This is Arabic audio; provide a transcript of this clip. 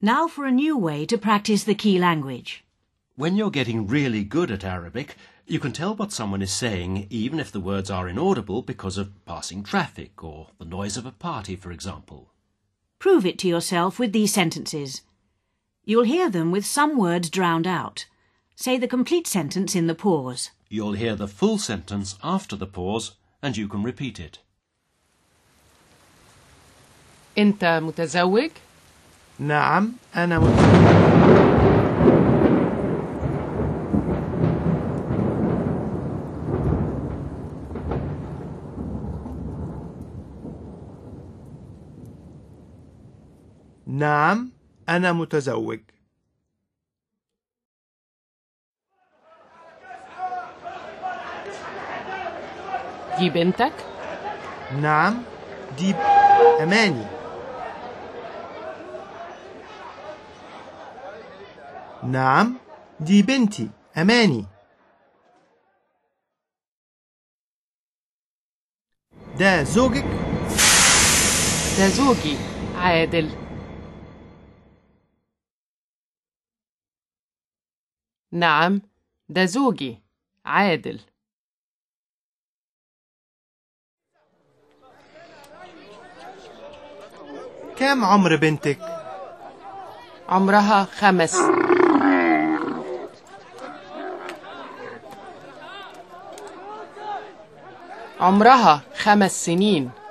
Now for a new way to practice the key language. When you're getting really good at Arabic, you can tell what someone is saying even if the words are inaudible because of passing traffic or the noise of a party, for example. Prove it to yourself with these sentences. You'll hear them with some words drowned out. Say the complete sentence in the pause. You'll hear the full sentence after the pause and you can repeat it. أنت متزوج؟ نعم أنا متزوج. نعم أنا متزوج. دي بنتك؟ نعم دي أماني. نعم دي بنتي أماني. ده زوجك؟ ده زوجي عادل. نعم ده زوجي عادل. كم عمر بنتك؟ عمرها 5. عمرها 5 سنين.